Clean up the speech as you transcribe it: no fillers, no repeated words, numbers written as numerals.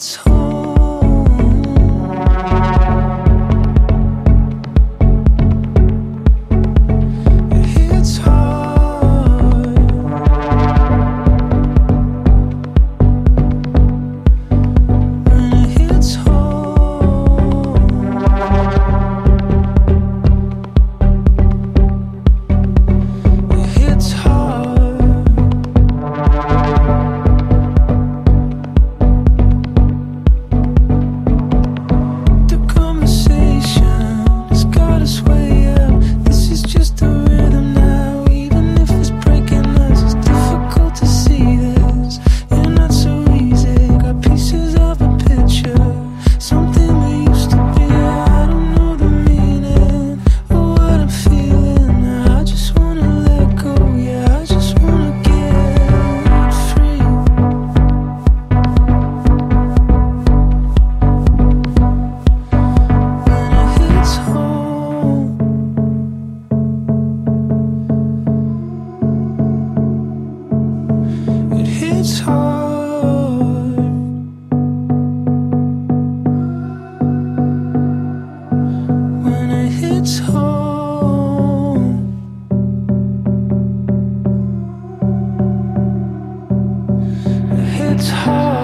hits home. It hits hard. When it hits home. It hits hard. The conversation has got us way up. This is just a rhythm now, even if it's breaking us. It's difficult to see this. You're not so easy. Got pieces of a picture, something we used to be. I don't know the meaning of what I'm feeling. I just wanna let go. Yeah, I just wanna get free. When it hits home. It hits hard. When it hits home. It hits hard.